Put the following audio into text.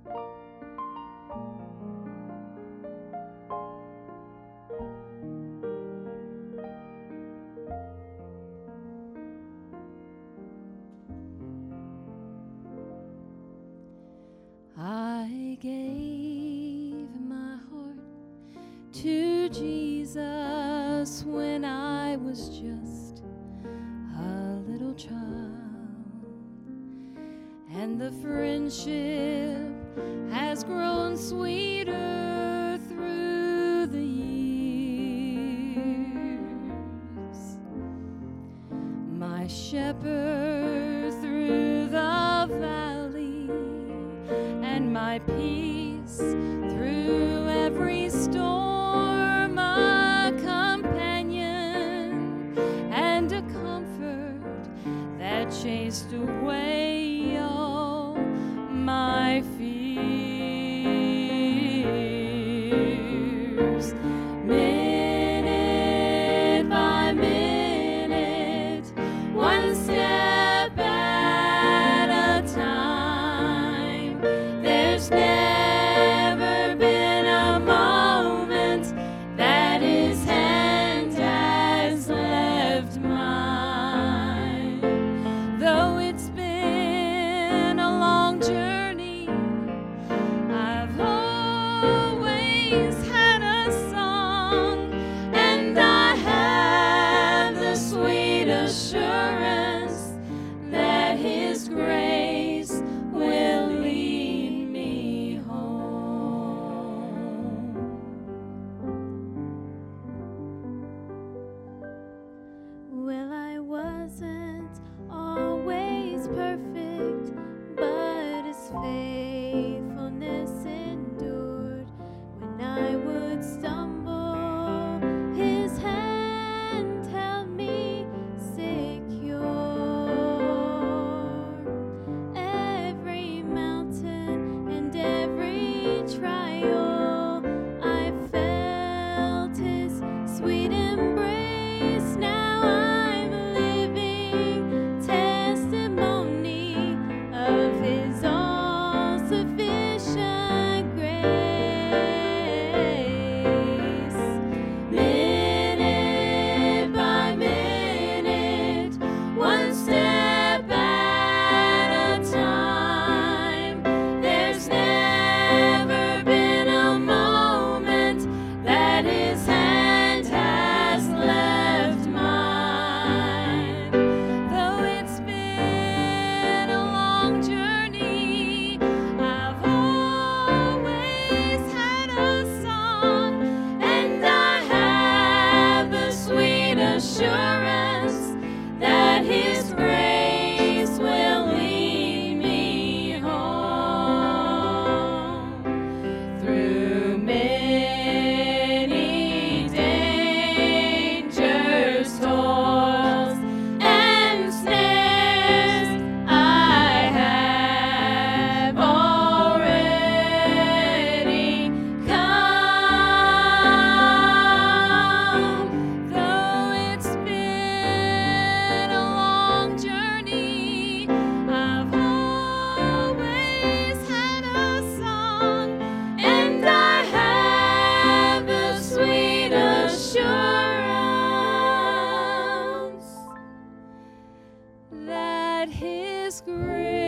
I gave my heart to Jesus when I was just a little child, and the friendship has grown sweeter through the years. My shepherd through the valley, and my peace through every storm, a companion and a comfort that chased away all my fears. Minute by minute, one step at a time. There's never been a moment that his hand has left mine. Though it's been a long journey, I've always had a song, and I have the sweet assurance that his grace will lead me home. Well, I wasn't always perfect, but his faithfulness endured. When I would stumble, his hand held me secure. Every mountain and every trial, I felt his sweet embrace. Now I'm a living testimony of his all-sufficient grace. Minute by minute, one step at a time. There's never been a moment that his hand has left mine. Though it's been a long journey, I've always had a song, and I have the sweet assurance that his grace will lead me home. Through many dangers, toils, and snares, I have already come. Though it's been a long journey, I've always had a song, and I have the sweet assurance that his grace